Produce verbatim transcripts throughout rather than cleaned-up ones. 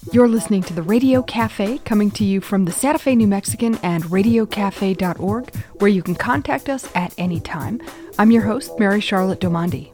You're listening to the Radio Cafe, coming to you from the Santa Fe New Mexican and radio cafe dot org, where you can contact us at any time. I'm your host, Mary Charlotte Domandi.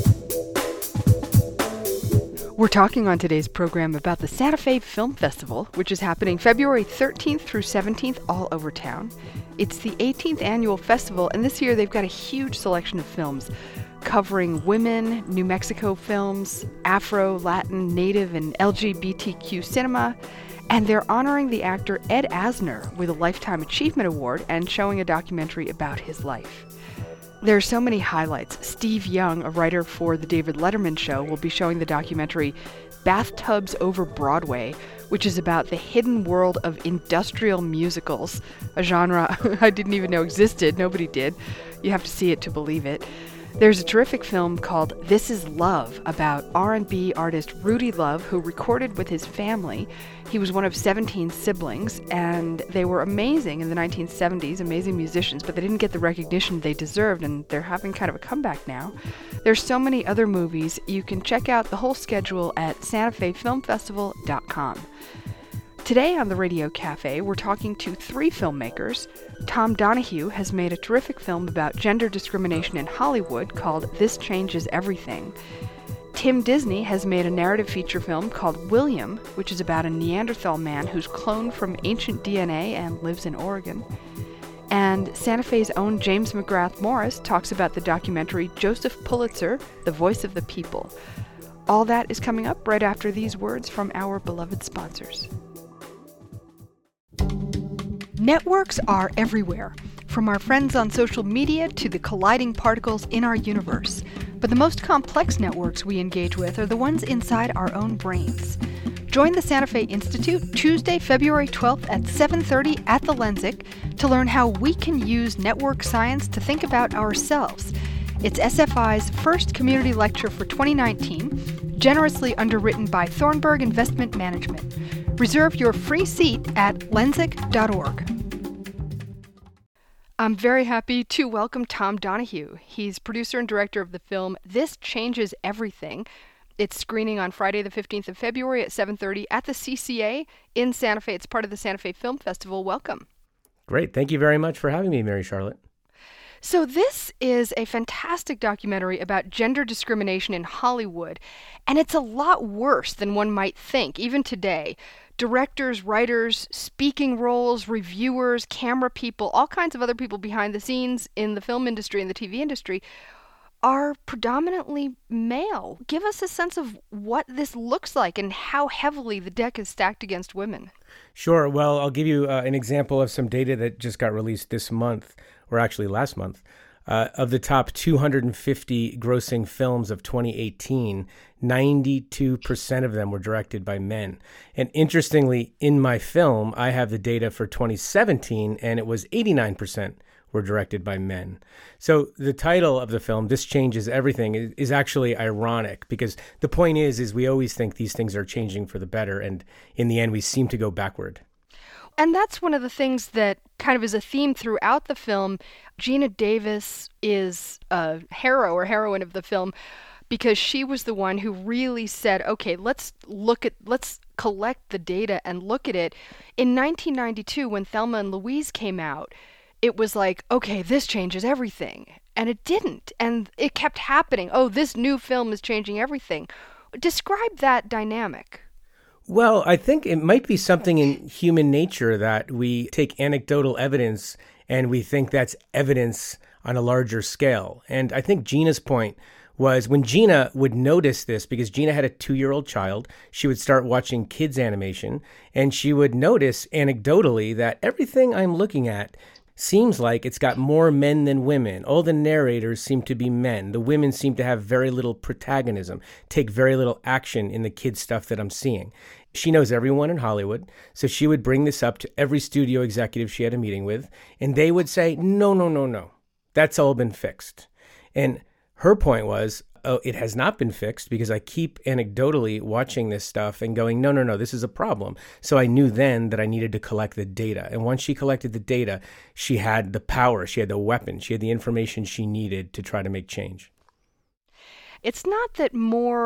We're talking on today's program about the Santa Fe Film Festival, which is happening February thirteenth through seventeenth all over town. It's the eighteenth annual festival, and this year they've got a huge selection of films covering women, New Mexico films, Afro, Latin, Native, and L G B T Q cinema. And they're honoring the actor Ed Asner with a Lifetime Achievement Award and showing a documentary about his life. There are so many highlights. Steve Young, a writer for The David Letterman Show, will be showing the documentary Bathtubs Over Broadway, which is about the hidden world of industrial musicals, a genre I didn't even know existed. Nobody did. You have to see it to believe it. There's a terrific film called This Is Love about R and B artist Rudy Love, who recorded with his family. He was one of seventeen siblings, and they were amazing in the nineteen seventies, amazing musicians, but they didn't get the recognition they deserved, and they're having kind of a comeback now. There's so many other movies. You can check out the whole schedule at santa fe film festival dot com. Today on the Radio Cafe, we're talking to three filmmakers. Tom Donahue has made a terrific film about gender discrimination in Hollywood called This Changes Everything. Tim Disney has made a narrative feature film called William, which is about a Neanderthal man who's cloned from ancient D N A and lives in Oregon. And Santa Fe's own James McGrath Morris talks about the documentary Joseph Pulitzer, The Voice of the People. All that is coming up right after these words from our beloved sponsors. Networks are everywhere, from our friends on social media to the colliding particles in our universe. But the most complex networks we engage with are the ones inside our own brains. Join the Santa Fe Institute Tuesday, February twelfth at seven thirty at the Lensic to learn how we can use network science to think about ourselves. It's S F I's first community lecture for twenty nineteen, generously underwritten by Thornburg Investment Management. Reserve your free seat at lensic dot org. I'm very happy to welcome Tom Donahue. He's producer and director of the film This Changes Everything. It's screening on Friday the fifteenth of February at seven thirty at the C C A in Santa Fe. It's part of the Santa Fe Film Festival. Welcome. Great. Thank you very much for having me, Mary Charlotte. So this is a fantastic documentary about gender discrimination in Hollywood, and it's a lot worse than one might think, even today. Directors, writers, speaking roles, reviewers, camera people, all kinds of other people behind the scenes in the film industry and the T V industry are predominantly male. Give us a sense of what this looks like and how heavily the deck is stacked against women. Sure. Well, I'll give you uh, an example of some data that just got released this month, or actually last month. Uh, of the top two hundred fifty grossing films of twenty eighteen, ninety-two percent of them were directed by men. And interestingly, in my film, I have the data for twenty seventeen, and it was eighty-nine percent were directed by men. So the title of the film, This Changes Everything, is, is actually ironic, because the point is, is we always think these things are changing for the better, and in the end, we seem to go backward. And that's one of the things that kind of is a theme throughout the film. Geena Davis is a hero or heroine of the film because she was the one who really said, okay, let's look at, let's collect the data and look at it. In nineteen ninety-two, when Thelma and Louise came out, it was like, okay, this changes everything. And it didn't. And it kept happening. Oh, this new film is changing everything. Describe that dynamic. Well, I think it might be something in human nature that we take anecdotal evidence and we think that's evidence on a larger scale. And I think Geena's point was when Geena would notice this, because Geena had a two-year-old child, she would start watching kids animation, and she would notice anecdotally that everything I'm looking at seems like it's got more men than women. All the narrators seem to be men. The women seem to have very little protagonism, take very little action in the kids' stuff that I'm seeing. She knows everyone in Hollywood, so she would bring this up to every studio executive she had a meeting with, and they would say, no, no, no, no, that's all been fixed. And her point was, oh, it has not been fixed, because I keep anecdotally watching this stuff and going, no, no, no, this is a problem. So I knew then that I needed to collect the data. And once she collected the data, she had the power, she had the weapon, she had the information she needed to try to make change. It's not that more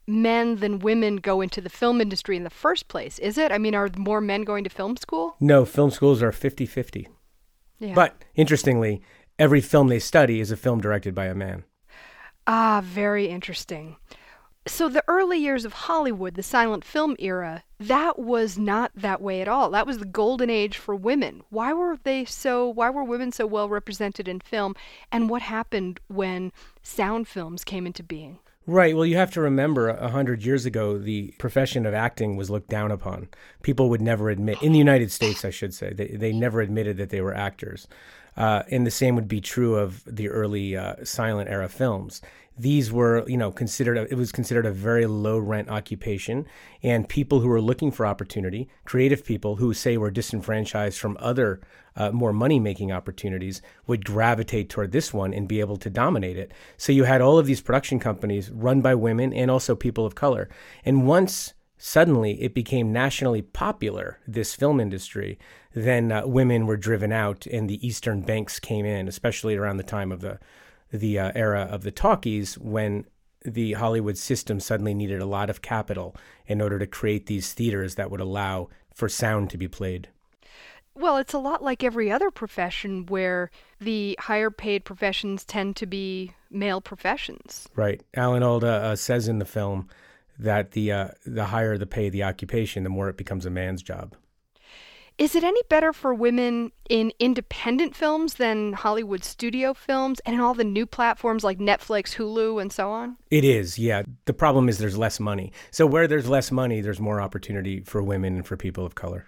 men than women go into the film industry in the first place, is it? I mean, are more men going to film school? No, film schools are fifty-fifty. Yeah. But interestingly, every film they study is a film directed by a man. Ah, very interesting. So the early years of Hollywood, the silent film era, that was not that way at all. That was the golden age for women. Why were they so, why were women so well represented in film? And what happened when sound films came into being? Right. Well, you have to remember a hundred years ago, the profession of acting was looked down upon. People would never admit, in the United States, I should say, they, they never admitted that they were actors. Uh, and the same would be true of the early uh, silent era films. These were, you know, considered, a, it was considered a very low rent occupation, and people who were looking for opportunity, creative people who say were disenfranchised from other uh, more money-making opportunities, would gravitate toward this one and be able to dominate it. So you had all of these production companies run by women and also people of color. And once suddenly it became nationally popular, this film industry, then uh, women were driven out and the Eastern banks came in, especially around the time of the the uh, era of the talkies, when the Hollywood system suddenly needed a lot of capital in order to create these theaters that would allow for sound to be played. Well, it's a lot like every other profession where the higher paid professions tend to be male professions. Right. Alan Alda uh, says in the film that the uh, the higher the pay the occupation, the more it becomes a man's job. Is it any better for women in independent films than Hollywood studio films and in all the new platforms like Netflix, Hulu, and so on? It is, yeah. The problem is there's less money. So where there's less money, there's more opportunity for women and for people of color.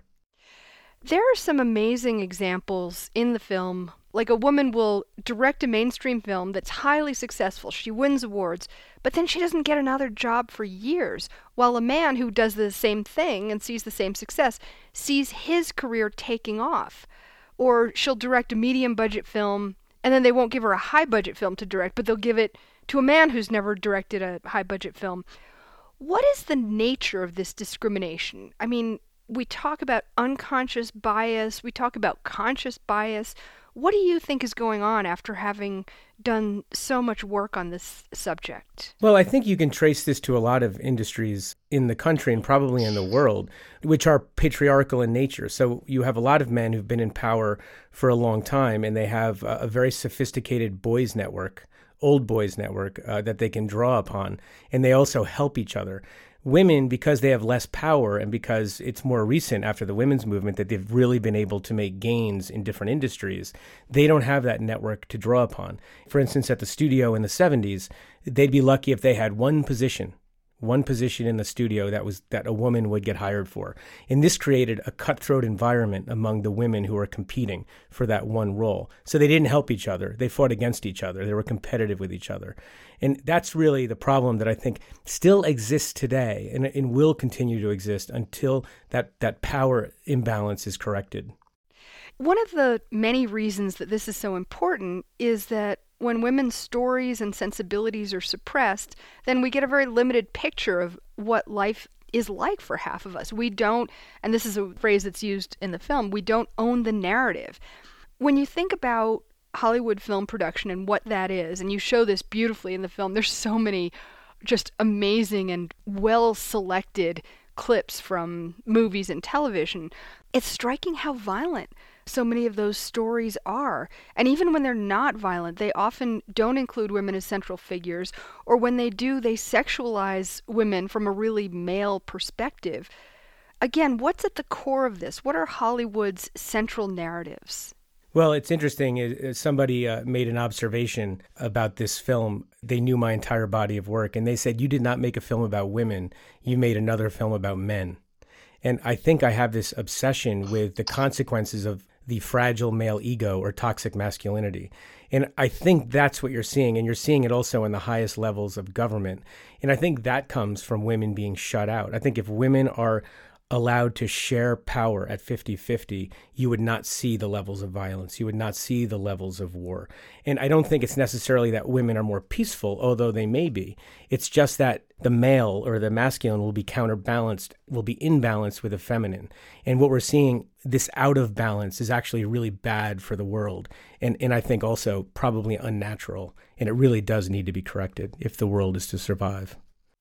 There are some amazing examples in the film. Like a woman will direct a mainstream film that's highly successful. She wins awards, but then she doesn't get another job for years, while a man who does the same thing and sees the same success sees his career taking off. Or she'll direct a medium budget film, and then they won't give her a high budget film to direct, but they'll give it to a man who's never directed a high budget film. What is the nature of this discrimination? I mean, we talk about unconscious bias, we talk about conscious bias. What do you think is going on after having done so much work on this subject? Well, I think you can trace this to a lot of industries in the country and probably in the world, which are patriarchal in nature. So you have a lot of men who've been in power for a long time, and they have a very sophisticated boys network, old boys network uh, that they can draw upon, and they also help each other. Women, because they have less power and because it's more recent after the women's movement that they've really been able to make gains in different industries, they don't have that network to draw upon. For instance, at the studio in the seventies, they'd be lucky if they had one position, one position in the studio that was that a woman would get hired for. And this created a cutthroat environment among the women who were competing for that one role. So they didn't help each other. They fought against each other. They were competitive with each other. And that's really the problem that I think still exists today and, and will continue to exist until that, that power imbalance is corrected. One of the many reasons that this is so important is that when women's stories and sensibilities are suppressed, then we get a very limited picture of what life is like for half of us. We don't, and this is a phrase that's used in the film, we don't own the narrative. When you think about Hollywood film production and what that is, and you show this beautifully in the film, there's so many just amazing and well-selected clips from movies and television. It's striking how violent so many of those stories are. And even when they're not violent, they often don't include women as central figures, or when they do, they sexualize women from a really male perspective. Again, what's at the core of this? What are Hollywood's central narratives? Well, it's interesting. Somebody uh, made an observation about this film. They knew my entire body of work, and they said, you did not make a film about women. You made another film about men. And I think I have this obsession with the consequences of the fragile male ego or toxic masculinity. And I think that's what you're seeing. And you're seeing it also in the highest levels of government. And I think that comes from women being shut out. I think if women are allowed to share power at fifty-fifty, you would not see the levels of violence. You would not see the levels of war. And I don't think it's necessarily that women are more peaceful, although they may be. It's just that the male or the masculine will be counterbalanced, will be in balance with the feminine. And what we're seeing, this out of balance, is actually really bad for the world. And, and I think also probably unnatural. And it really does need to be corrected if the world is to survive.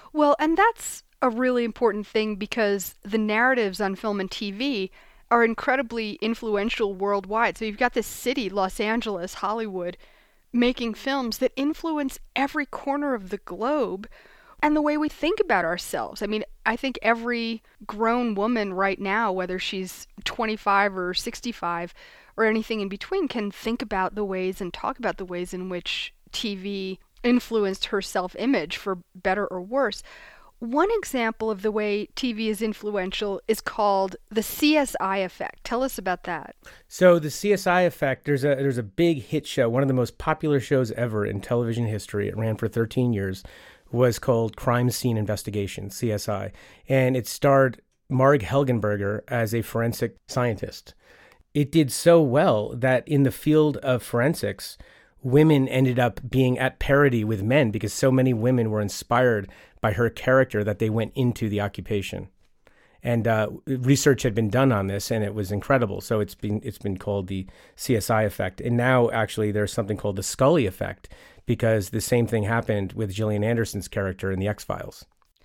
Well, and that's a really important thing because the narratives on film and T V are incredibly influential worldwide. So you've got this city, Los Angeles, Hollywood, making films that influence every corner of the globe and the way we think about ourselves. I mean, I think every grown woman right now, whether she's twenty-five or sixty-five or anything in between, can think about the ways and talk about the ways in which T V influenced her self-image for better or worse. One example of the way T V is influential is called the C S I effect. Tell us about that. So the C S I effect, there's a there's a big hit show, one of the most popular shows ever in television history. It ran for thirteen years, was called Crime Scene Investigation, C S I. And it starred Marg Helgenberger as a forensic scientist. It did so well that in the field of forensics, women ended up being at parity with men because so many women were inspired by her character that they went into the occupation. And uh, research had been done on this, and it was incredible. So it's been it's been called the C S I effect. And now, actually, there's something called the Scully effect, because the same thing happened with Gillian Anderson's character in The X-Files.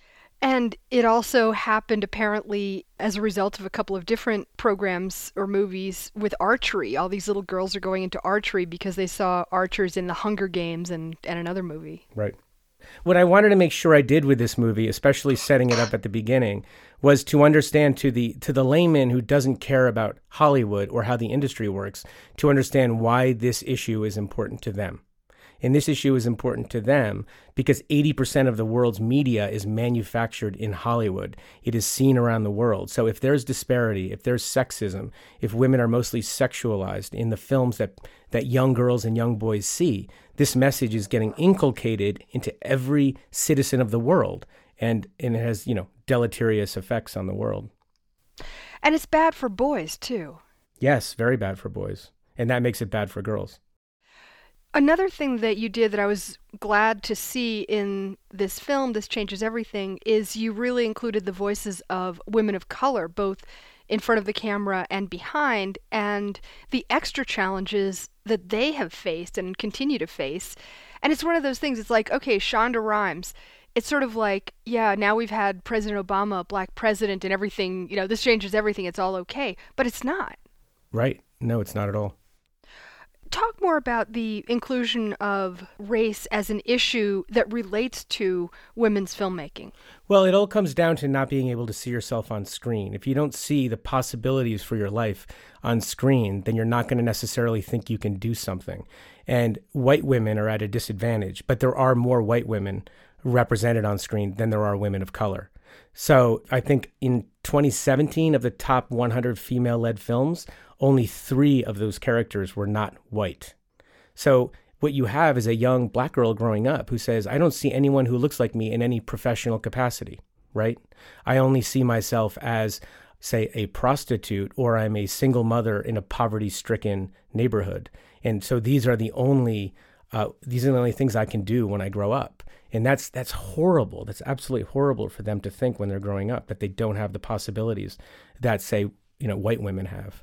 And it also happened, apparently, as a result of a couple of different programs or movies with archery. All these little girls are going into archery because they saw archers in The Hunger Games and, and another movie. Right. What I wanted to make sure I did with this movie, especially setting it up at the beginning, was to understand to the to the layman who doesn't care about Hollywood or how the industry works, to understand why this issue is important to them. And this issue is important to them because eighty percent of the world's media is manufactured in Hollywood. It is seen around the world. So if there's disparity, if there's sexism, if women are mostly sexualized in the films that, that young girls and young boys see, this message is getting inculcated into every citizen of the world. And, and it has, you know, deleterious effects on the world. And it's bad for boys, too. Yes, very bad for boys. And that makes it bad for girls. Another thing that you did that I was glad to see in this film, This Changes Everything, is you really included the voices of women of color, both in front of the camera and behind, and the extra challenges that they have faced and continue to face. And it's one of those things, it's like, okay, Shonda Rhimes, it's sort of like, yeah, now we've had President Obama, a black president, and everything, you know, this changes everything, it's all okay. But it's not. Right. No, it's not at all. Talk more about the inclusion of race as an issue that relates to women's filmmaking. Well, it all comes down to not being able to see yourself on screen. If you don't see the possibilities for your life on screen, then you're not going to necessarily think you can do something. And white women are at a disadvantage, but there are more white women represented on screen than there are women of color. So I think in twenty seventeen, of the top one hundred female-led films, only three of those characters were not white. So what you have is a young black girl growing up who says, I don't see anyone who looks like me in any professional capacity, right? I only see myself as, say, a prostitute, or I'm a single mother in a poverty-stricken neighborhood. And so these are the only uh, these are the only things I can do when I grow up. And that's that's horrible. That's absolutely horrible for them to think when they're growing up, that they don't have the possibilities that, say, you know, white women have.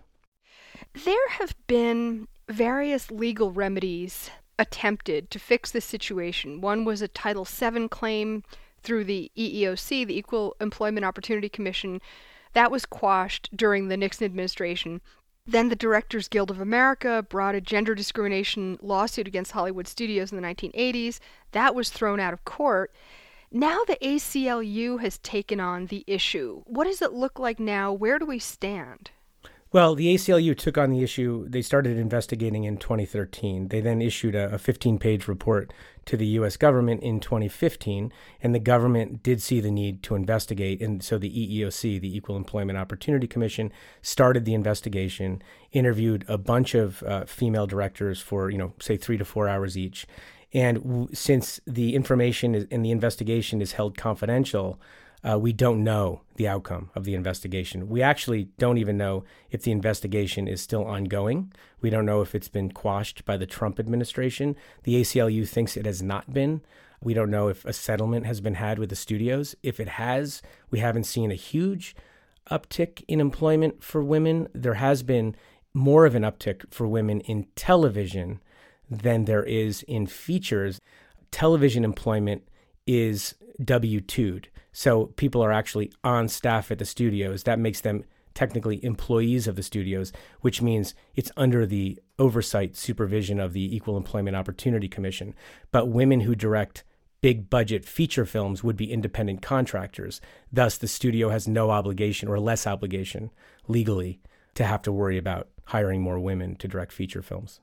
There have been various legal remedies attempted to fix this situation. One was a Title seven claim through the E E O C, the Equal Employment Opportunity Commission. That was quashed during the Nixon administration. Then the Directors Guild of America brought a gender discrimination lawsuit against Hollywood studios in the nineteen eighties. That was thrown out of court. Now the A C L U has taken on the issue. What does it look like now? Where do we stand? Well, the A C L U took on the issue. They started investigating in twenty thirteen. They then issued a fifteen-page report to the U S government in twenty fifteen, and the government did see the need to investigate. And so the E E O C, the Equal Employment Opportunity Commission, started the investigation, interviewed a bunch of uh, female directors for, you know, say three to four hours each. And w- since the information is, in the investigation is held confidential, Uh, we don't know the outcome of the investigation. We actually don't even know if the investigation is still ongoing. We don't know if it's been quashed by the Trump administration. The A C L U thinks it has not been. We don't know if a settlement has been had with the studios. If it has, we haven't seen a huge uptick in employment for women. There has been more of an uptick for women in television than there is in features. Television employment is W two'd. So people are actually on staff at the studios. That makes them technically employees of the studios, which means it's under the oversight supervision of the Equal Employment Opportunity Commission. But women who direct big budget feature films would be independent contractors. Thus, the studio has no obligation or less obligation legally to have to worry about hiring more women to direct feature films.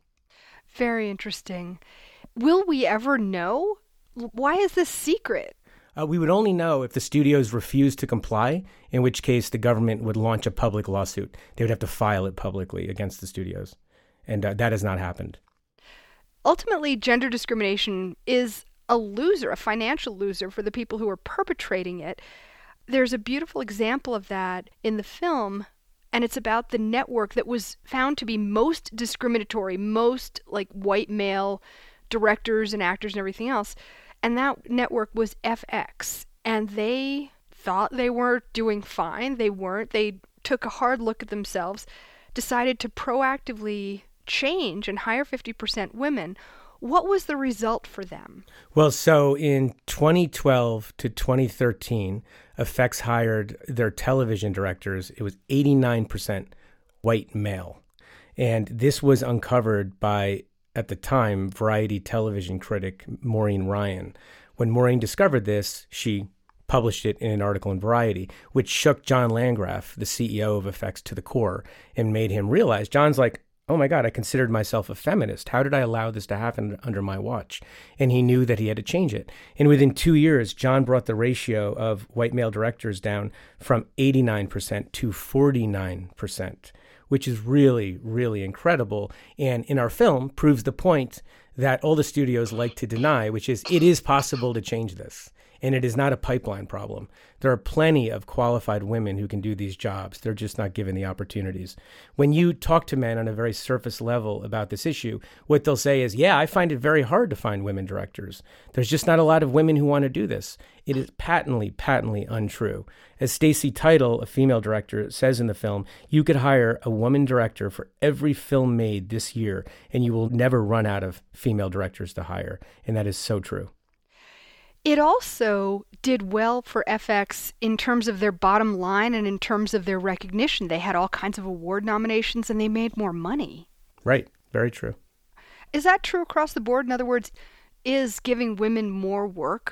Very interesting. Will we ever know? Why is this secret? Uh, we would only know if the studios refused to comply, in which case the government would launch a public lawsuit. They would have to file it publicly against the studios. And uh, that has not happened. Ultimately, gender discrimination is a loser, a financial loser for the people who are perpetrating it. There's a beautiful example of that in the film, and it's about the network that was found to be most discriminatory, most like white male directors and actors and everything else. And that network was F X. And they thought they were doing fine. They weren't. They took a hard look at themselves, decided to proactively change and hire fifty percent women. What was the result for them? Well, so in twenty twelve to twenty thirteen, F X hired their television directors. It was eighty-nine percent white male. And this was uncovered by, at the time, Variety television critic Maureen Ryan. When Maureen discovered this, she published it in an article in Variety, which shook John Landgraf, the C E O of F X, to the core and made him realize, John's like, oh my God, I considered myself a feminist. How did I allow this to happen under my watch? And he knew that he had to change it. And within two years, John brought the ratio of white male directors down from eighty-nine percent to forty-nine percent, which is really, really incredible. And in our film proves the point that all the studios like to deny, which is it is possible to change this. And it is not a pipeline problem. There are plenty of qualified women who can do these jobs. They're just not given the opportunities. When you talk to men on a very surface level about this issue, what they'll say is, yeah, I find it very hard to find women directors. There's just not a lot of women who want to do this. It is patently, patently untrue. As Stacey Title, a female director, says in the film, you could hire a woman director for every film made this year, and you will never run out of female directors to hire. And that is so true. It also did well for F X in terms of their bottom line and in terms of their recognition. They had all kinds of award nominations and they made more money. Right. Very true. Is that true across the board? In other words, is giving women more work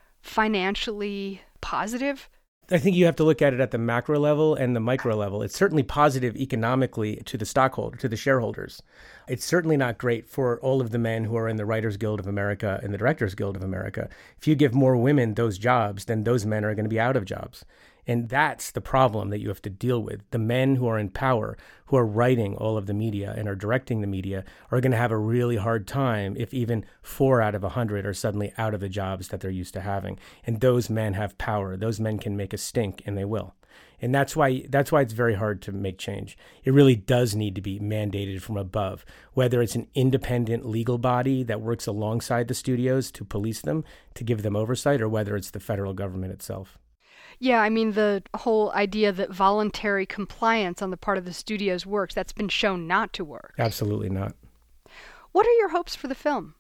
financially positive? I think you have to look at it at the macro level and the micro level. It's certainly positive economically to the stockholder, to the shareholders. It's certainly not great for all of the men who are in the Writers Guild of America and the Directors Guild of America. If you give more women those jobs, then those men are going to be out of jobs. And that's the problem that you have to deal with. The men who are in power, who are writing all of the media and are directing the media, are going to have a really hard time if even four out of a hundred are suddenly out of the jobs that they're used to having. And those men have power. Those men can make a stink, and they will. And that's why that's why it's very hard to make change. It really does need to be mandated from above, whether it's an independent legal body that works alongside the studios to police them, to give them oversight, or whether it's the federal government itself. Yeah, I mean, the whole idea that voluntary compliance on the part of the studios works, that's been shown not to work. Absolutely not. What are your hopes for the film?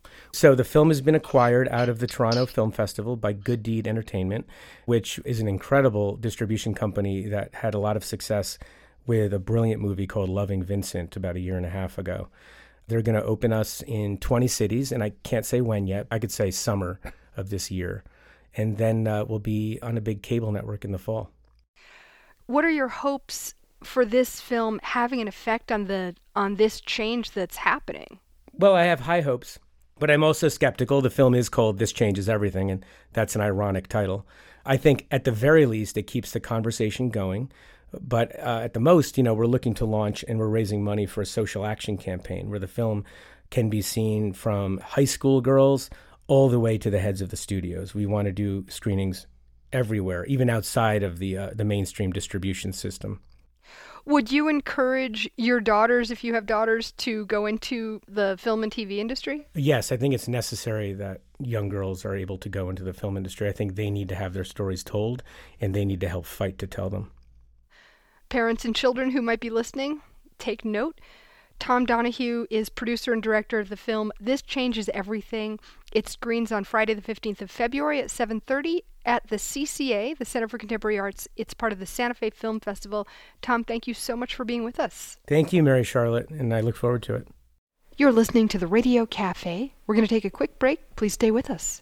So the film has been acquired out of the Toronto Film Festival by Good Deed Entertainment, which is an incredible distribution company that had a lot of success with a brilliant movie called Loving Vincent about a year and a half ago. They're going to open us in twenty cities, and I can't say when yet. I could say summer of this year. And then uh, we'll be on a big cable network in the fall. What are your hopes for this film having an effect on the on this change that's happening? Well, I have high hopes, but I'm also skeptical. The film is called This Changes Everything, and that's an ironic title. I think at the very least, it keeps the conversation going. But uh, at the most, you know, we're looking to launch and we're raising money for a social action campaign where the film can be seen from high school girls all the way to the heads of the studios. We want to do screenings everywhere, even outside of the uh, the mainstream distribution system. Would you encourage your daughters, if you have daughters, to go into the film and T V industry? Yes, I think it's necessary that young girls are able to go into the film industry. I think they need to have their stories told, and they need to help fight to tell them. Parents and children who might be listening, take note. Tom Donahue is producer and director of the film This Changes Everything. It screens on Friday the fifteenth of February at seven thirty at the C C A, the Center for Contemporary Arts. It's part of the Santa Fe Film Festival. Tom, thank you so much for being with us. Thank you, Mary Charlotte, and I look forward to it. You're listening to the Radio Cafe. We're going to take a quick break. Please stay with us.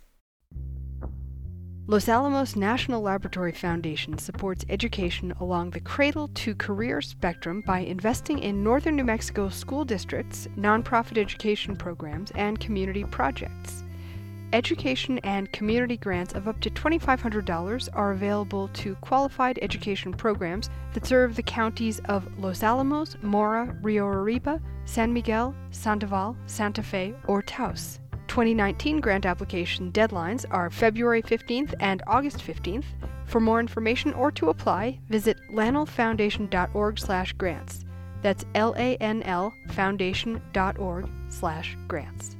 Los Alamos National Laboratory Foundation supports education along the cradle-to-career spectrum by investing in northern New Mexico school districts, nonprofit education programs, and community projects. Education and community grants of up to two thousand five hundred dollars are available to qualified education programs that serve the counties of Los Alamos, Mora, Rio Arriba, San Miguel, Sandoval, Santa Fe, or Taos. twenty nineteen grant application deadlines are February fifteenth and August fifteenth. For more information or to apply, visit lanelfoundation.org slash grants. That's L-A-N-L foundation.org slash grants.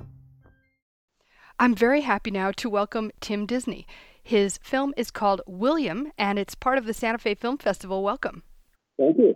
I'm very happy now to welcome Tim Disney. His film is called William, and it's part of the Santa Fe Film Festival. Welcome. Thank you.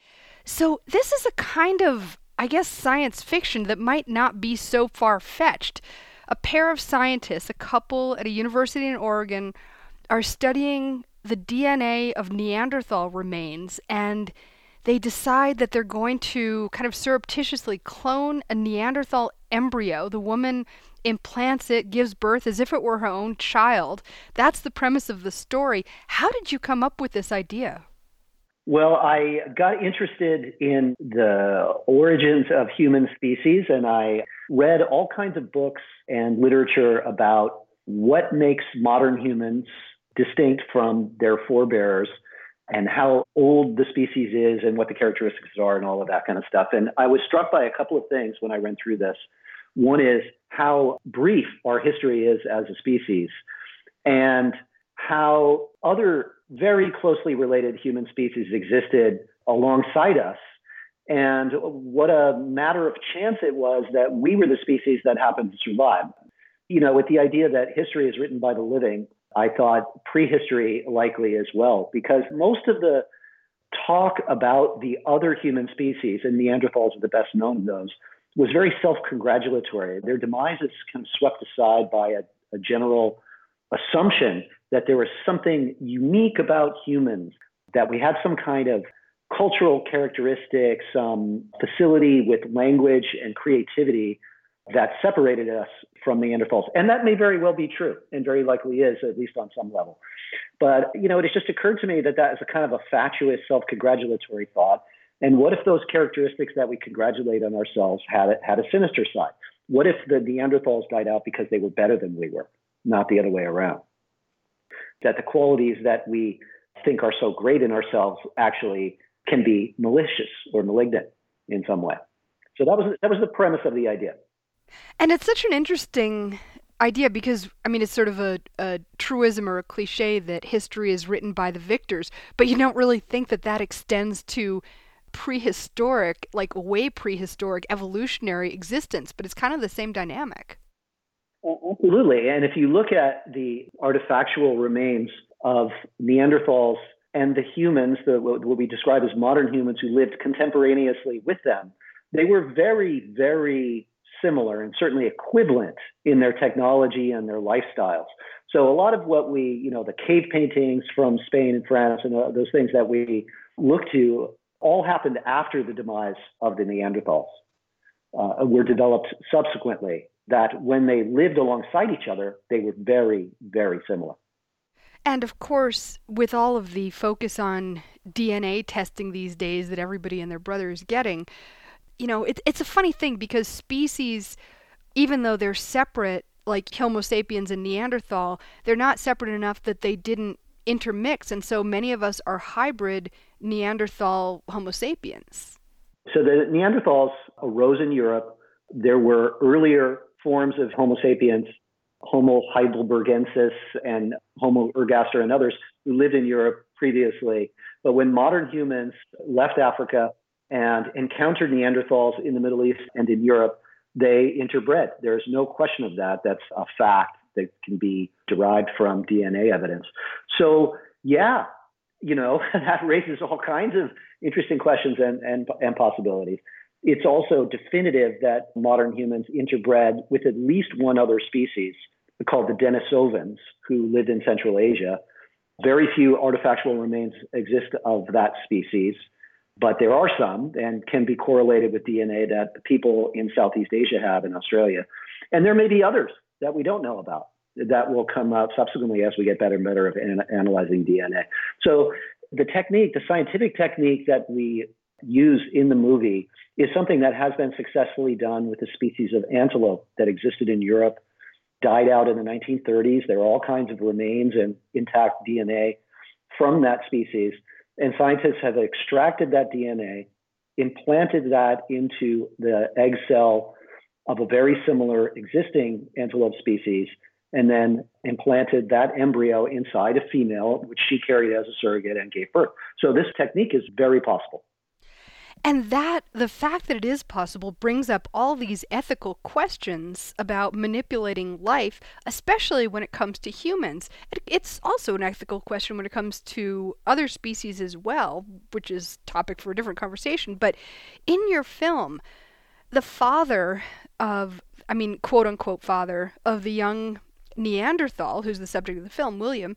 So this is a kind of, I guess, science fiction that might not be so far-fetched. A pair of scientists, a couple at a university in Oregon, are studying the D N A of Neanderthal remains, and they decide that they're going to kind of surreptitiously clone a Neanderthal embryo. The woman implants it, gives birth as if it were her own child. That's the premise of the story. How did you come up with this idea? Well, I got interested in the origins of human species, and I read all kinds of books and literature about what makes modern humans distinct from their forebears and how old the species is and what the characteristics are and all of that kind of stuff. And I was struck by a couple of things when I ran through this. One is how brief our history is as a species, and how other very closely related human species existed alongside us, and what a matter of chance it was that we were the species that happened to survive. You know, with the idea that history is written by the living, I thought prehistory likely as well, because most of the talk about the other human species, and Neanderthals are the best known of those, was very self-congratulatory. Their demise is kind of swept aside by a, a general assumption that there was something unique about humans, that we had some kind of cultural characteristic, some facility with language and creativity that separated us from Neanderthals. And that may very well be true, and very likely is, at least on some level. But, you know, it has just occurred to me that that is a kind of a fatuous, self-congratulatory thought. And what if those characteristics that we congratulate on ourselves had a, had a sinister side? What if the Neanderthals died out because they were better than we were, not the other way around? That the qualities that we think are so great in ourselves actually can be malicious or malignant in some way. So that was that was the premise of the idea. And it's such an interesting idea because, I mean, it's sort of a, a truism or a cliche that history is written by the victors, but you don't really think that that extends to prehistoric, like way prehistoric evolutionary existence, but it's kind of the same dynamic. Absolutely. And if you look at the artifactual remains of Neanderthals and the humans, the, what we describe as modern humans who lived contemporaneously with them, they were very, very similar and certainly equivalent in their technology and their lifestyles. So a lot of what we, you know, the cave paintings from Spain and France and uh, those things that we look to all happened after the demise of the Neanderthals, uh, were developed subsequently, that when they lived alongside each other, they were very, very similar. And of course, with all of the focus on D N A testing these days that everybody and their brother is getting, you know, it, it's a funny thing because species, even though they're separate, like Homo sapiens and Neanderthal, they're not separate enough that they didn't intermix. And so many of us are hybrid Neanderthal Homo sapiens. So the Neanderthals arose in Europe. There were earlier forms of Homo sapiens, Homo heidelbergensis and Homo ergaster and others who lived in Europe previously. But when modern humans left Africa and encountered Neanderthals in the Middle East and in Europe, they interbred. There's no question of that. That's a fact that can be derived from D N A evidence. So, yeah, you know, that raises all kinds of interesting questions and, and, and possibilities. It's also definitive that modern humans interbred with at least one other species called the Denisovans, who lived in Central Asia. Very few artifactual remains exist of that species, but there are some and can be correlated with D N A that the people in Southeast Asia have in Australia. And there may be others that we don't know about that will come out subsequently as we get better and better at an- analyzing D N A. So the technique, the scientific technique that we use in the movie is something that has been successfully done with a species of antelope that existed in Europe, died out in the nineteen thirties. There are all kinds of remains and intact D N A from that species. And scientists have extracted that D N A, implanted that into the egg cell of a very similar existing antelope species, and then implanted that embryo inside a female, which she carried as a surrogate and gave birth. So this technique is very possible. And that, the fact that it is possible, brings up all these ethical questions about manipulating life, especially when it comes to humans. It's also an ethical question when it comes to other species as well, which is topic for a different conversation. But in your film, the father of, I mean, quote unquote father of the young Neanderthal, who's the subject of the film, William,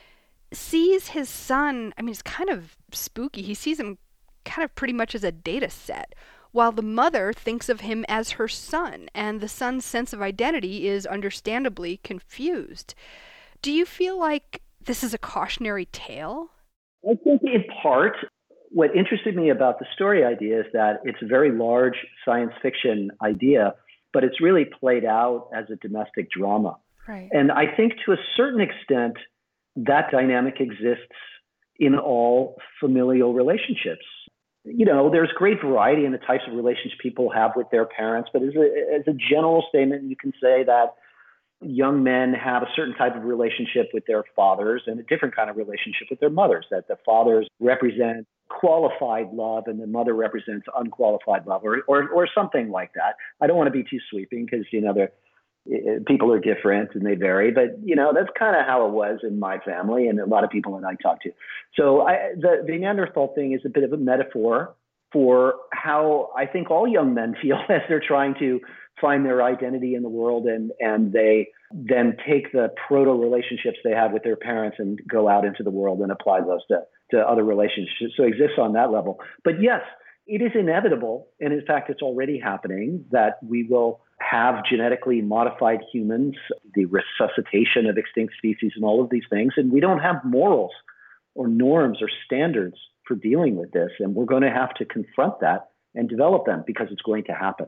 sees his son, I mean, it's kind of spooky. He sees him kind of pretty much as a data set, while the mother thinks of him as her son, and the son's sense of identity is understandably confused. Do you feel like this is a cautionary tale? I think in part, what interested me about the story idea is that it's a very large science fiction idea, but it's really played out as a domestic drama. Right. And I think to a certain extent, that dynamic exists in all familial relationships. You know, there's great variety in the types of relations people have with their parents, but as a, as a general statement, you can say that young men have a certain type of relationship with their fathers and a different kind of relationship with their mothers, that the fathers represent qualified love and the mother represents unqualified love, or, or, or something like that. I don't want to be too sweeping because, you know, they're, people are different and they vary, but you know, that's kind of how it was in my family and a lot of people that I talk to. So I, the, the Neanderthal thing is a bit of a metaphor for how I think all young men feel as they're trying to find their identity in the world, and, and they then take the proto relationships they have with their parents and go out into the world and apply those to, to other relationships. So it exists on that level. But yes, it is inevitable, and in fact, it's already happening, that we will have genetically modified humans, the resuscitation of extinct species and all of these things. And we don't have morals or norms or standards for dealing with this. And we're going to have to confront that and develop them because it's going to happen.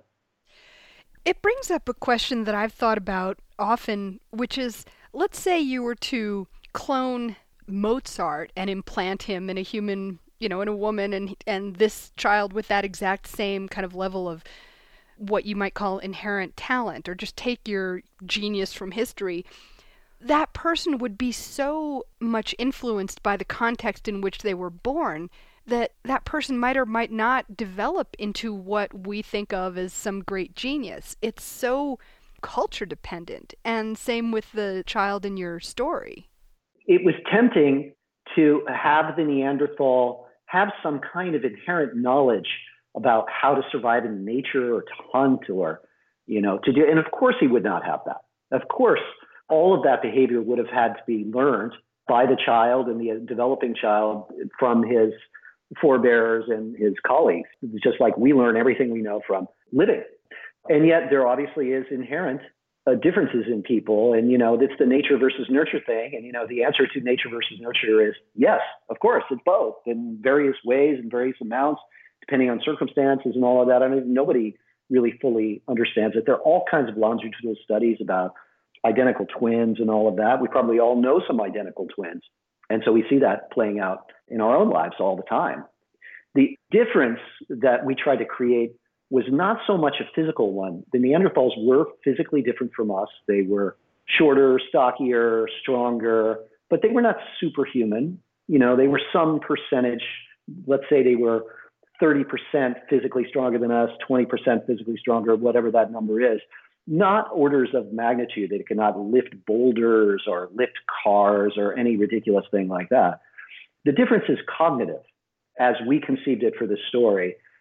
It brings up a question that I've thought about often, which is, let's say you were to clone Mozart and implant him in a human, you know, in a woman, and and this child with that exact same kind of level of what you might call inherent talent, or just take your genius from history, that person would be so much influenced by the context in which they were born that that person might or might not develop into what we think of as some great genius. It's so culture dependent. And same with the child in your story. It was tempting to have the Neanderthal have some kind of inherent knowledge about how to survive in nature or to hunt or, you know, to do. And of course he would not have that. Of course, all of that behavior would have had to be learned by the child and the developing child from his forebears and his colleagues, just like we learn everything we know from living. And yet there obviously is inherent uh, differences in people. And, you know, it's the nature versus nurture thing. And, you know, the answer to nature versus nurture is yes, of course, it's both in various ways and various amounts, depending on circumstances and all of that. I mean, nobody really fully understands it. There are all kinds of longitudinal studies about identical twins and all of that. We probably all know some identical twins. And so we see that playing out in our own lives all the time. The difference that we tried to create was not so much a physical one. The Neanderthals were physically different from us. They were shorter, stockier, stronger, but they were not superhuman. You know, they were some percentage. Let's say they were thirty percent physically stronger than us, twenty percent physically stronger, whatever that number is. Not orders of magnitude. They cannot lift boulders or lift cars or any ridiculous thing like that. The difference is cognitive, as we conceived it for this story.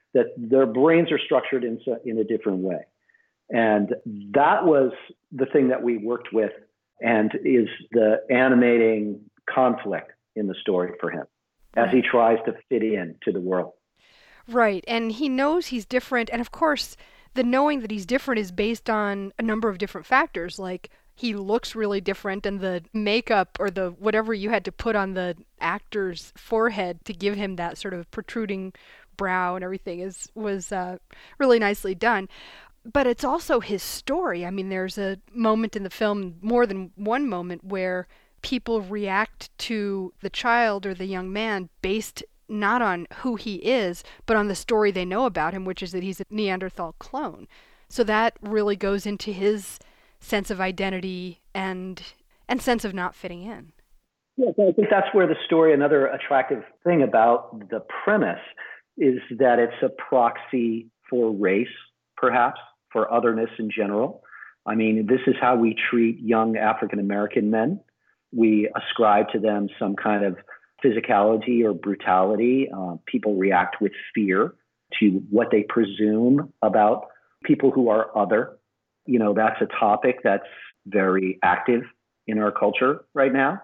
that their brains are structured in, in a different way. And that was the thing that we worked with and is the animating conflict in the story for him as he tries to fit in to the world. Right. And he knows he's different. And of course, the knowing that he's different is based on a number of different factors, like he looks really different, and the makeup or the whatever you had to put on the actor's forehead to give him that sort of protruding brow and everything is was uh, really nicely done. But it's also his story. I mean, there's a moment in the film, more than one moment, where people react to the child or the young man based not on who he is, but on the story they know about him, which is that he's a Neanderthal clone. So that really goes into his sense of identity and and sense of not fitting in. Yes, I think that's where the story, another attractive thing about the premise, is that it's a proxy for race, perhaps, for otherness in general. I mean, this is how we treat young African-American men. We ascribe to them some kind of physicality or brutality. Uh, people react with fear to what they presume about people who are other. You know, that's a topic that's very active in our culture right now.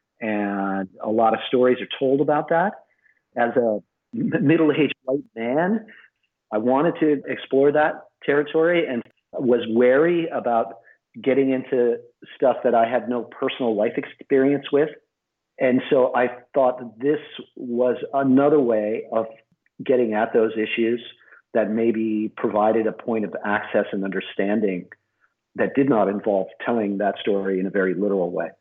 And a lot of stories are told about that. As a middle-aged white man, I wanted to explore that territory and was wary about getting into stuff that I had no personal life experience with. And so I thought this was another way of getting at those issues that maybe provided a point of access and understanding that did not involve telling that story in a very literal way.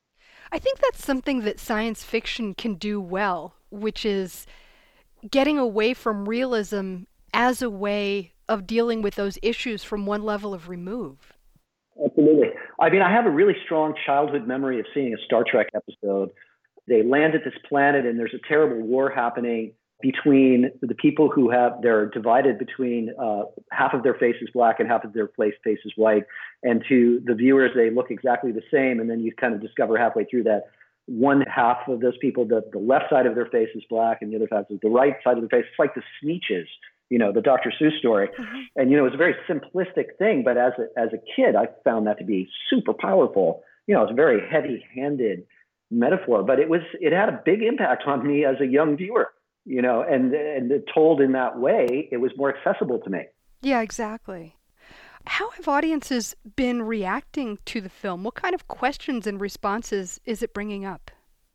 I think that's something that science fiction can do well, which is getting away from realism as a way of dealing with those issues from one level of remove. Absolutely. I mean, I have a really strong childhood memory of seeing a Star Trek episode. They land at this planet and there's a terrible war happening between the people who have, they're divided between uh, half of their face is black and half of their face is white. And to the viewers, they look exactly the same. And then you kind of discover halfway through that one half of those people, the, the left side of their face is black and the other half is the right side of their face. It's like the Sneetches, you know, the Doctor Seuss story. Mm-hmm. And, you know, it's a very simplistic thing, but as a, as a kid, I found that to be super powerful. You know, it's a very heavy-handed metaphor, but it was, it had a big impact on me as a young viewer, you know, and, and told in that way, it was more accessible to me. Yeah, exactly. How have audiences been reacting to the film? What kind of questions and responses is it bringing up?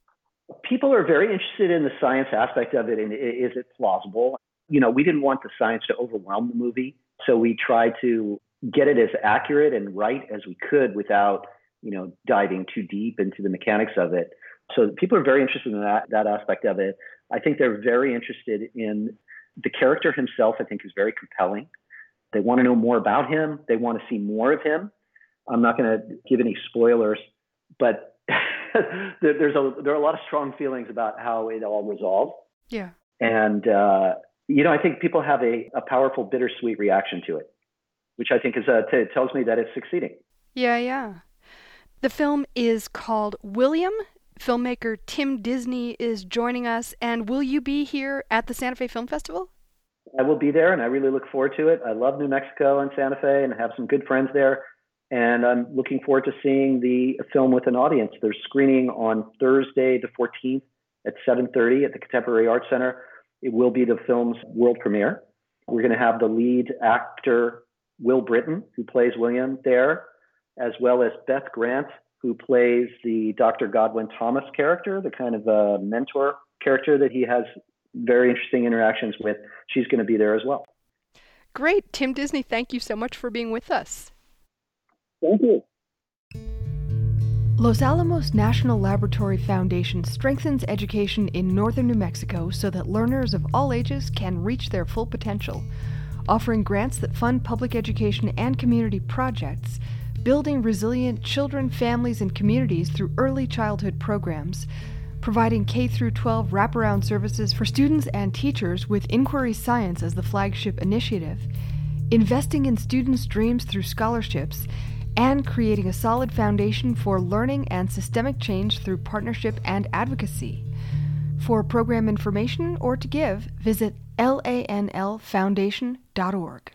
People are very interested in the science aspect of it, and is it plausible? You know, we didn't want the science to overwhelm the movie, so we tried to get it as accurate and right as we could without, you know, diving too deep into the mechanics of it. So people are very interested in that, that aspect of it. I think they're very interested in the character himself. I think is very compelling. They want to know more about him. They want to see more of him. I'm not going to give any spoilers, but there's a, there are a lot of strong feelings about how it all resolved. Yeah. And, uh, you know, I think people have a, a powerful, bittersweet reaction to it, which I think is uh, t- tells me that it's succeeding. Yeah, yeah. The film is called William. Filmmaker Tim Disney is joining us. And will you be here at the Santa Fe Film Festival? I will be there, and I really look forward to it. I love New Mexico and Santa Fe and have some good friends there. And I'm looking forward to seeing the film with an audience. There's screening on Thursday the fourteenth at seven thirty at the Contemporary Arts Center. It will be the film's world premiere. We're going to have the lead actor, Will Britton, who plays William there, as well as Beth Grant, who plays the Doctor Godwin Thomas character, the kind of uh, mentor character that he has very interesting interactions with. She's going to be there as well. Great. Tim Disney, thank you so much for being with us. Thank you. Los Alamos National Laboratory Foundation strengthens education in northern New Mexico so that learners of all ages can reach their full potential, offering grants that fund public education and community projects, building resilient children, families, and communities through early childhood programs, providing K through twelve wraparound services for students and teachers with Inquiry Science as the flagship initiative, investing in students' dreams through scholarships, and creating a solid foundation for learning and systemic change through partnership and advocacy. For For program information or to give, visit L A N L foundation dot org.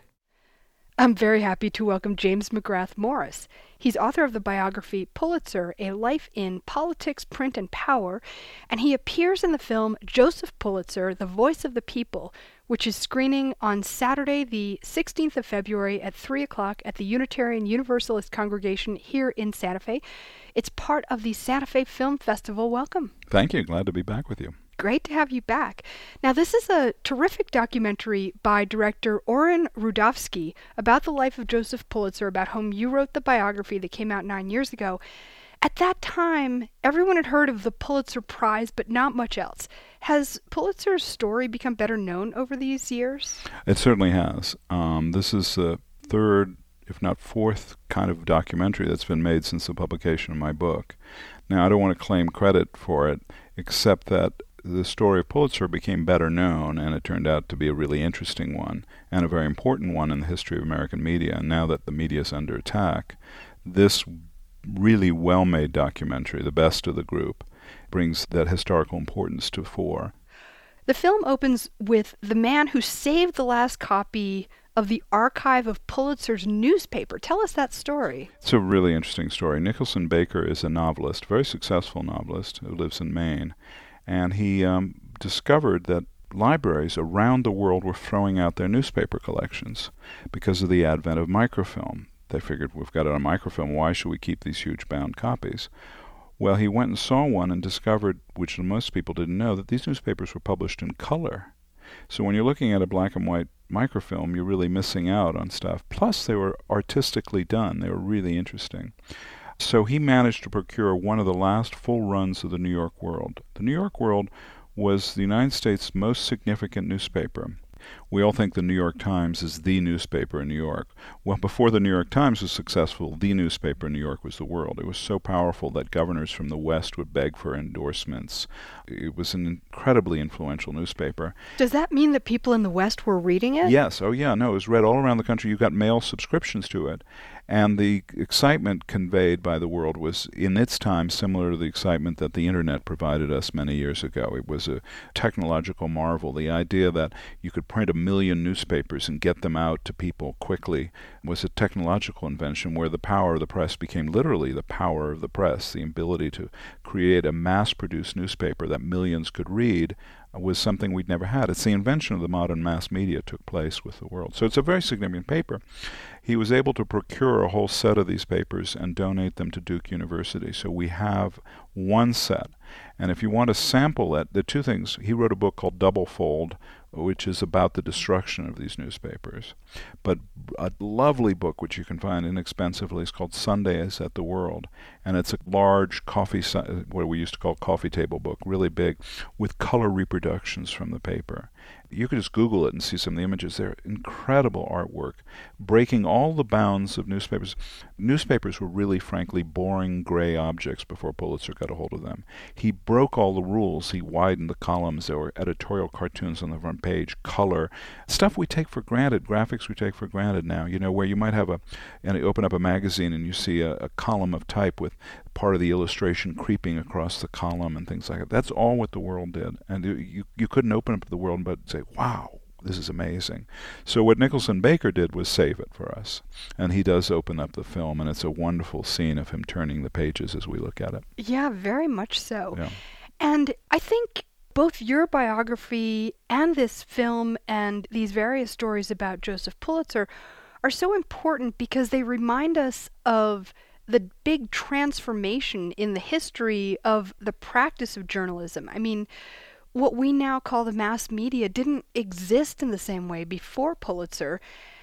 I'm very happy to welcome James McGrath Morris. He's author of the biography Pulitzer, A Life in Politics, Print, and Power, and he appears in the film Joseph Pulitzer, The Voice of the People, which is screening on Saturday, the sixteenth of February at three o'clock at the Unitarian Universalist Congregation here in Santa Fe. It's part of the Santa Fe Film Festival. Welcome. Thank you. Glad to be back with you. Great to have you back. Now, this is a terrific documentary by director Oren Rudovsky about the life of Joseph Pulitzer, about whom you wrote the biography that came out nine years ago. At that time, everyone had heard of the Pulitzer Prize, but not much else. Has Pulitzer's story become better known over these years? It certainly has. Um, this is the third, if not fourth, kind of documentary that's been made since the publication of my book. Now, I don't want to claim credit for it, except that the story of Pulitzer became better known, and it turned out to be a really interesting one, and a very important one in the history of American media. And now that the media is under attack, this really well-made documentary, the best of the group, brings that historical importance to fore. The film opens with the man who saved the last copy of the archive of Pulitzer's newspaper. Tell us that story. It's a really interesting story. Nicholson Baker is a novelist, very successful novelist, who lives in Maine. And he um, discovered that libraries around the world were throwing out their newspaper collections because of the advent of microfilm. They figured, we've got it on microfilm, why should we keep these huge bound copies? Well, he went and saw one and discovered, which most people didn't know, that these newspapers were published in color. So when you're looking at a black and white microfilm, you're really missing out on stuff. Plus, they were artistically done. They were really interesting. So he managed to procure one of the last full runs of the New York World. The New York World was the United States' most significant newspaper. We all think the New York Times is the newspaper in New York. Well, before the New York Times was successful, the newspaper in New York was the World. It was so powerful that governors from the West would beg for endorsements. It was an incredibly influential newspaper. Does that mean that people in the West were reading it? Yes. Oh, yeah. No, it was read all around the country. You got mail subscriptions to it. And the excitement conveyed by the World was, in its time, similar to the excitement that the Internet provided us many years ago. It was a technological marvel. The idea that you could print a million newspapers and get them out to people quickly was a technological invention where the power of the press became literally the power of the press. The ability to create a mass-produced newspaper that millions could read was something we'd never had. It's the invention of the modern mass media took place with the World. So it's a very significant paper. He was able to procure a whole set of these papers and donate them to Duke University. So we have one set. And if you want to sample it, the two things, he wrote a book called Double Fold, which is about the destruction of these newspapers. But a lovely book, which you can find inexpensively, is called Sundays at the World. And it's a large coffee, what we used to call coffee table book, really big, with color reproductions from the paper. You could just Google it and see some of the images. They're incredible artwork, breaking all the bounds of newspapers. Newspapers were really, frankly, boring gray objects before Pulitzer got a hold of them. He broke all the rules. He widened the columns. There were editorial cartoons on the front page, color, stuff we take for granted, graphics we take for granted now, you know, where you might have a, and you open up a magazine and you see a, a column of type with part of the illustration creeping across the column and things like that. That's all what the World did. And you, you couldn't open up the World but say, wow, this is amazing. So what Nicholson Baker did was save it for us. And he does open up the film, and it's a wonderful scene of him turning the pages as we look at it. Yeah, very much so. Yeah. And I think both your biography and this film and these various stories about Joseph Pulitzer are so important because they remind us of the big transformation in the history of the practice of journalism. I mean, what we now call the mass media didn't exist in the same way before Pulitzer.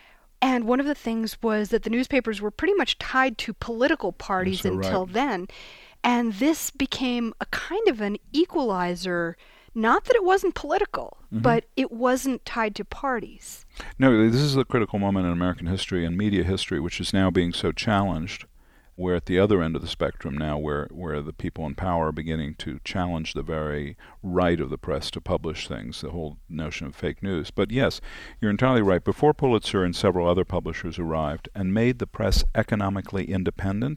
And one of the things was that the newspapers were pretty much tied to political parties so until right. then. And this became a kind of an equalizer. Not that it wasn't political, mm-hmm. but it wasn't tied to parties. No, this is a critical moment in American history and media history, which is now being so challenged. We're at the other end of the spectrum now, where, where the people in power are beginning to challenge the very right of the press to publish things, the whole notion of fake news. But yes, you're entirely right. Before Pulitzer and several other publishers arrived and made the press economically independent,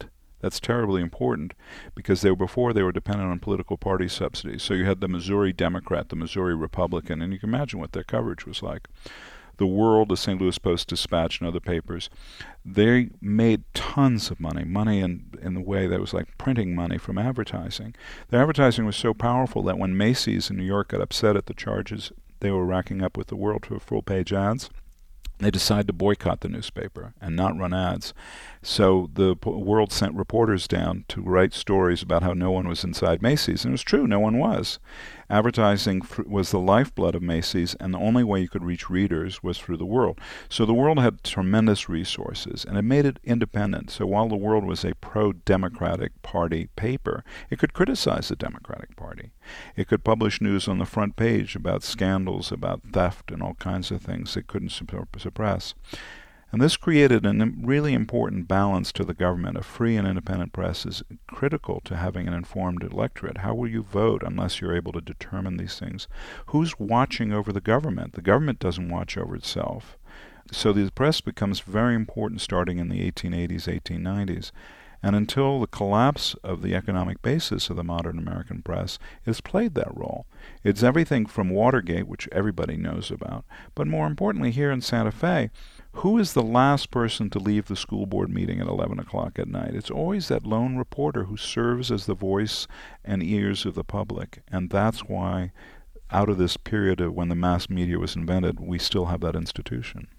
That's terribly important because they were, before they were dependent on political party subsidies. So you had the Missouri Democrat, the Missouri Republican, and you can imagine what their coverage was like. The World, the Saint Louis Post-Dispatch, and other papers, they made tons of money, money in, in the way that was like printing money from advertising. The advertising was so powerful that when Macy's in New York got upset at the charges they were racking up with the World for full-page ads, they decided to boycott the newspaper and not run ads. So the World sent reporters down to write stories about how no one was inside Macy's. And it was true, no one was. Advertising was the lifeblood of Macy's, and the only way you could reach readers was through the World. So the World had tremendous resources, and it made it independent. So while the World was a pro-Democratic Party paper, it could criticize the Democratic Party. It could publish news on the front page about scandals, about theft, and all kinds of things it couldn't suppress. And this created a really important balance to the government. A free and independent press is critical to having an informed electorate. How will you vote unless you're able to determine these things? Who's watching over the government? The government doesn't watch over itself. So the press becomes very important starting in the eighteen eighties, eighteen nineties. And until the collapse of the economic basis of the modern American press, it has played that role. It's everything from Watergate, which everybody knows about, but more importantly here in Santa Fe, who is the last person to leave the school board meeting at eleven o'clock at night? It's always that lone reporter who serves as the voice and ears of the public. And that's why, out of this period of when the mass media was invented, we still have that institution.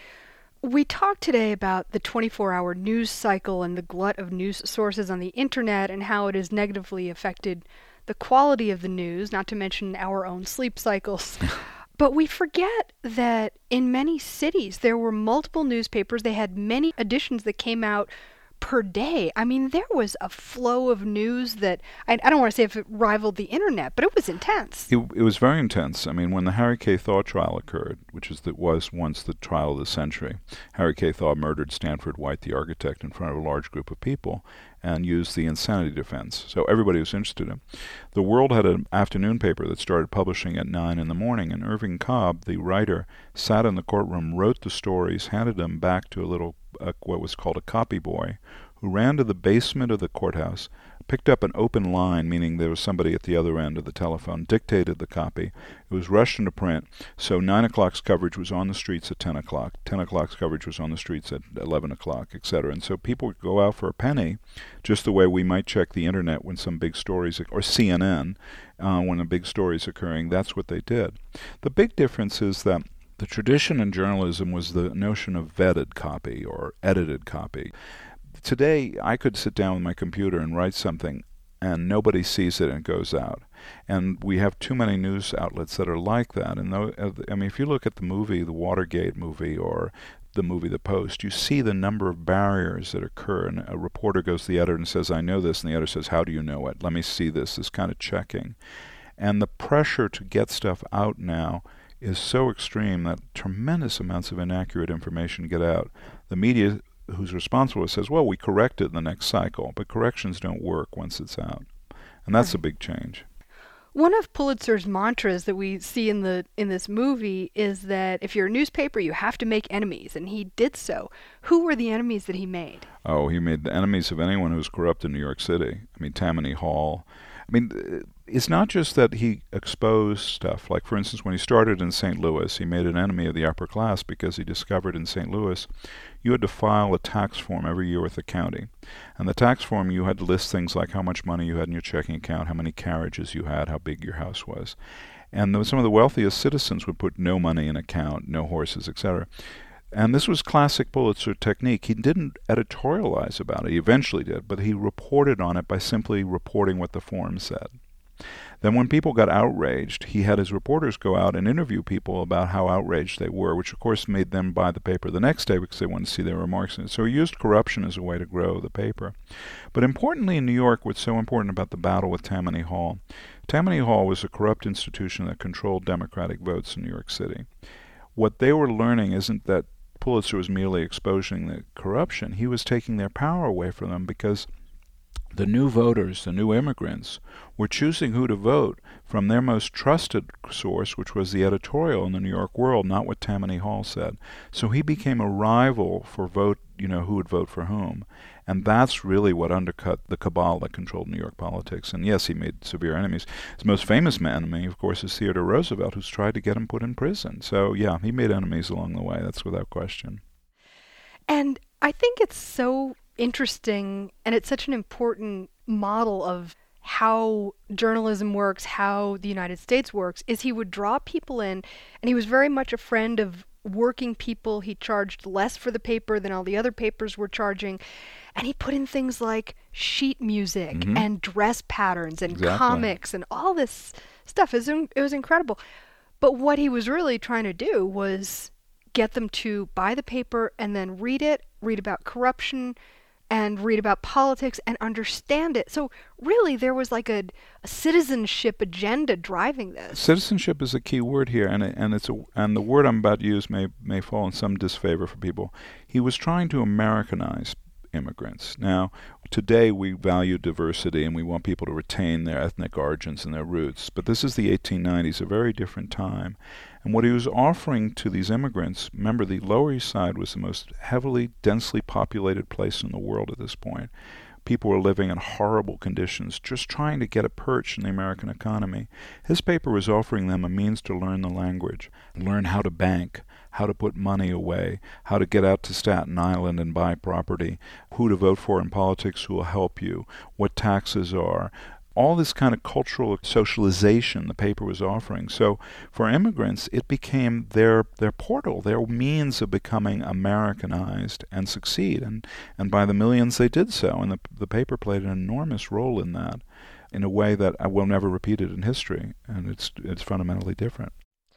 We talked today about the twenty-four hour news cycle and the glut of news sources on the internet and how it has negatively affected the quality of the news, not to mention our own sleep cycles. But we forget that in many cities there were multiple newspapers. They had many editions that came out per day. I mean, there was a flow of news that, I, I don't want to say if it rivaled the internet, but it was intense. It, it was very intense. I mean, when the Harry K. Thaw trial occurred, which is that was once the trial of the century, Harry K. Thaw murdered Stanford White, the architect, in front of a large group of people and used the insanity defense. So everybody was interested in him. The World had an afternoon paper that started publishing at nine in the morning, and Irving Cobb, the writer, sat in the courtroom, wrote the stories, handed them back to a little, uh, what was called a copy boy, who ran to the basement of the courthouse, picked up an open line, meaning there was somebody at the other end of the telephone, dictated the copy. It was rushed into print, so nine o'clock's coverage was on the streets at ten o'clock, ten o'clock's coverage was on the streets at eleven o'clock, et cetera. And so people would go out for a penny, just the way we might check the internet when some big stories, or C N N, uh, when a big story is occurring. That's what they did. The big difference is that the tradition in journalism was the notion of vetted copy or edited copy. Today, I could sit down with my computer and write something, and nobody sees it and it goes out. And we have too many news outlets that are like that. And though, I mean, if you look at the movie, the Watergate movie, or the movie The Post, you see the number of barriers that occur. And a reporter goes to the editor and says, I know this. And the editor says, how do you know it? Let me see this, this kind of checking. And the pressure to get stuff out now is so extreme that tremendous amounts of inaccurate information get out. The media who's responsible says, well, we correct it in the next cycle, but corrections don't work once it's out. And that's right. A big change. One of Pulitzer's mantras that we see in the in this movie is that if you're a newspaper, you have to make enemies, and he did so. Who were the enemies that he made? Oh, he made the enemies of anyone who was corrupt in New York City. I mean, Tammany Hall. I mean, it's not just that he exposed stuff. Like, for instance, when he started in Saint Louis, he made an enemy of the upper class because he discovered in Saint Louis you had to file a tax form every year with the county. And the tax form, you had to list things like how much money you had in your checking account, how many carriages you had, how big your house was. And some of the wealthiest citizens would put no money in account, no horses, et cetera. And this was classic Pulitzer technique. He didn't editorialize about it. He eventually did, but he reported on it by simply reporting what the form said. Then when people got outraged, he had his reporters go out and interview people about how outraged they were, which of course made them buy the paper the next day because they wanted to see their remarks in it. So he used corruption as a way to grow the paper. But importantly in New York, what's so important about the battle with Tammany Hall, Tammany Hall was a corrupt institution that controlled Democratic votes in New York City. What they were learning isn't that Pulitzer was merely exposing the corruption. He was taking their power away from them because the new voters, the new immigrants, were choosing who to vote from their most trusted source, which was the editorial in the New York World, not what Tammany Hall said. So he became a rival for vote, you know, who would vote for whom. And that's really what undercut the cabal that controlled New York politics. And yes, he made severe enemies. His most famous enemy, of course, is Theodore Roosevelt, who's tried to get him put in prison. So yeah, he made enemies along the way. That's without question. And I think it's so interesting, and it's such an important model of how journalism works, how the United States works, is he would draw people in, and he was very much a friend of working people. He charged less for the paper than all the other papers were charging, and he put in things like sheet music mm-hmm. and dress patterns and exactly. comics and all this stuff. It was, it was incredible. But what he was really trying to do was get them to buy the paper and then read it, read about corruption, and read about politics and understand it. So really there was like a, a citizenship agenda driving this. Citizenship is a key word here, and it, and it's a, and the word I'm about to use may may fall in some disfavor for people. He was trying to Americanize immigrants. Now, today we value diversity and we want people to retain their ethnic origins and their roots, but this is the eighteen nineties, a very different time. And what he was offering to these immigrants, remember the Lower East Side was the most heavily, densely populated place in the world at this point. People were living in horrible conditions, just trying to get a perch in the American economy. His paper was offering them a means to learn the language, learn how to bank, how to put money away, how to get out to Staten Island and buy property, who to vote for in politics who will help you, what taxes are. All this kind of cultural socialization the paper was offering. So for immigrants, it became their their portal, their means of becoming Americanized and succeed. And, and by the millions they did so. And the, the paper played an enormous role in that in a way that I will never repeat it in history. And it's it's fundamentally different.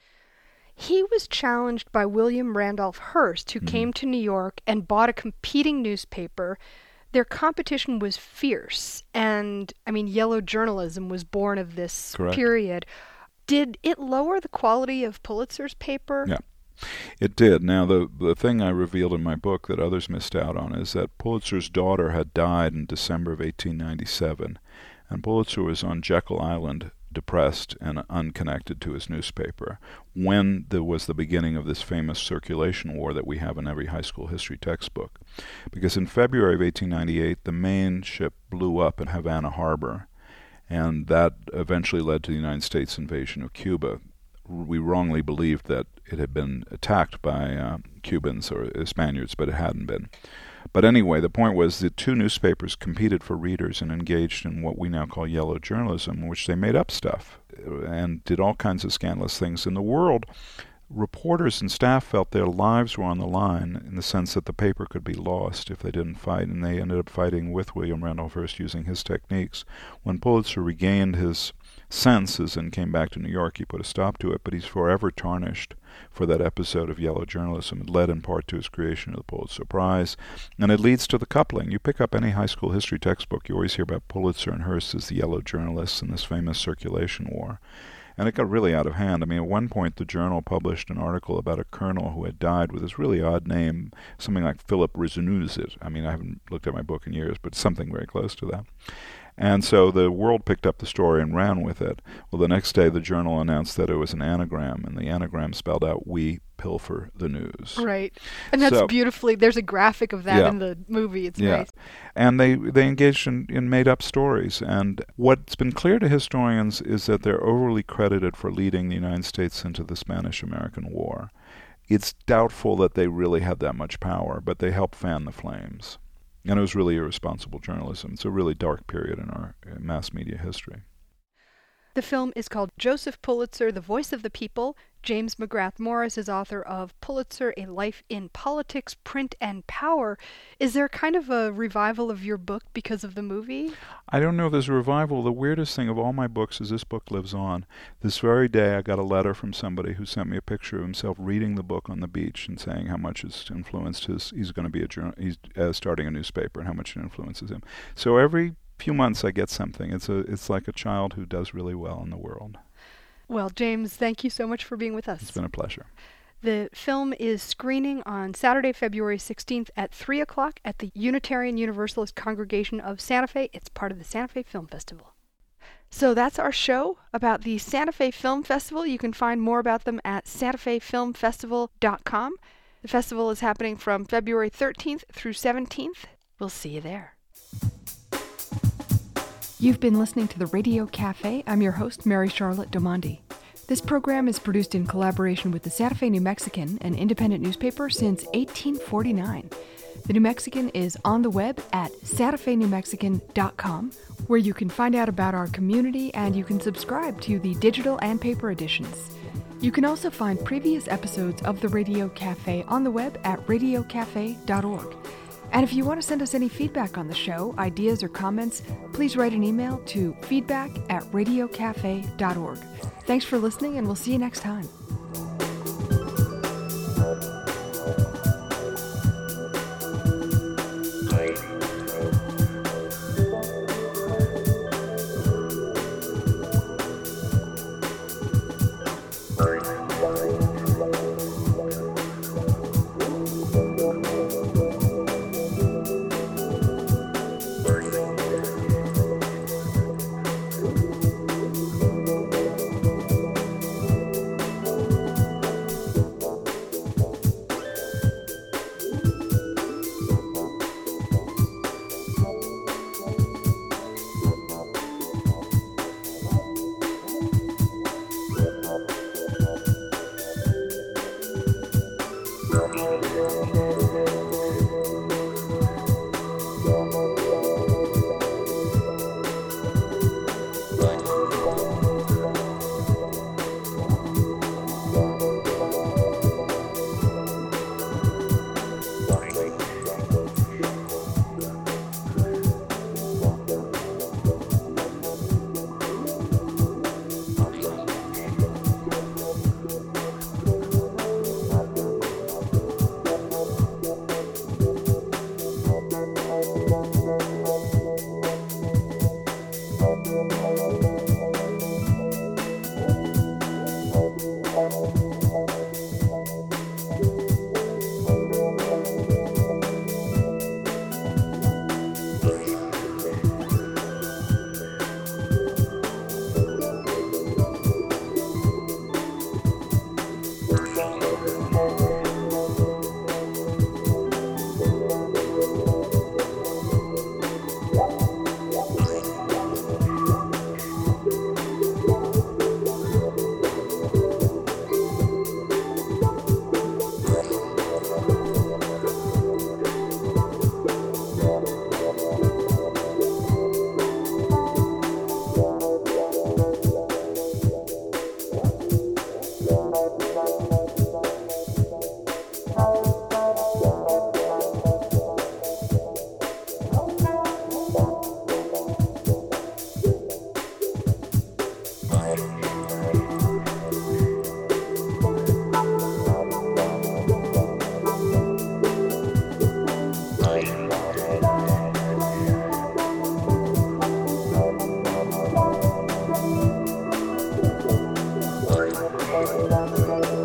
He was challenged by William Randolph Hearst, who mm-hmm. came to New York and bought a competing newspaper. Their competition was fierce, and, I mean, yellow journalism was born of this Correct. period. Did it lower the quality of Pulitzer's paper? Yeah, it did. Now, the, the thing I revealed in my book that others missed out on is that Pulitzer's daughter had died in December of eighteen ninety-seven, and Pulitzer was on Jekyll Island, depressed and unconnected to his newspaper, when there was the beginning of this famous circulation war that we have in every high school history textbook. Because in February of eighteen ninety-eight, the Maine ship blew up in Havana Harbor, and that eventually led to the United States invasion of Cuba. We wrongly believed that it had been attacked by uh, Cubans or uh, Spaniards, but it hadn't been. But anyway, the point was the two newspapers competed for readers and engaged in what we now call yellow journalism, in which they made up stuff and did all kinds of scandalous things. In the world, reporters and staff felt their lives were on the line in the sense that the paper could be lost if they didn't fight, and they ended up fighting with William Randolph Hearst using his techniques. When Pulitzer regained his senses and came back to New York, he put a stop to it, but he's forever tarnished for that episode of yellow journalism. It led in part to his creation of the Pulitzer Prize, and it leads to the coupling. You pick up any high school history textbook, you always hear about Pulitzer and Hearst as the yellow journalists in this famous circulation war. And it got really out of hand. I mean, at one point, the Journal published an article about a colonel who had died with this really odd name, something like Philip Rizunuzit. I mean, I haven't looked at my book in years, but something very close to that. And so the World picked up the story and ran with it. Well, the next day, the Journal announced that it was an anagram, and the anagram spelled out, "We pilfer the news." Right. And that's so, beautifully, there's a graphic of that yeah, in the movie. It's yeah. nice. And they, they engaged in, in made-up stories. And what's been clear to historians is that they're overly credited for leading the United States into the Spanish-American War. It's doubtful that they really had that much power, but they helped fan the flames. And it was really irresponsible journalism. It's a really dark period in our mass media history. The film is called Joseph Pulitzer, The Voice of the People. James McGrath Morris is author of Pulitzer, A Life in Politics, Print, and Power. Is there kind of a revival of your book because of the movie? I don't know if there's a revival. The weirdest thing of all my books is this book lives on. This very day I got a letter from somebody who sent me a picture of himself reading the book on the beach and saying how much it's influenced his, he's going to be a journal, he's uh, starting a newspaper and how much it influences him. So every few months I get something. It's a it's like a child who does really well in the world. Well, James, thank you so much for being with us. It's been a pleasure. The film is screening on Saturday, February sixteenth at three o'clock at the Unitarian Universalist Congregation of Santa Fe. It's part of the Santa Fe Film Festival. So that's our show about the Santa Fe Film Festival. You can find more about them at santa fe film festival dot com. The festival is happening from February thirteenth through seventeenth. We'll see you there. You've been listening to the Radio Cafe. I'm your host, Mary Charlotte Domandi. This program is produced in collaboration with the Santa Fe New Mexican, an independent newspaper since eighteen forty-nine. The New Mexican is on the web at santa fe new mexican dot com, where you can find out about our community and you can subscribe to the digital and paper editions. You can also find previous episodes of the Radio Cafe on the web at radio cafe dot org. And if you want to send us any feedback on the show, ideas or comments, please write an email to feedback at radio cafe dot org. Thanks for listening, and we'll see you next time. Thank you.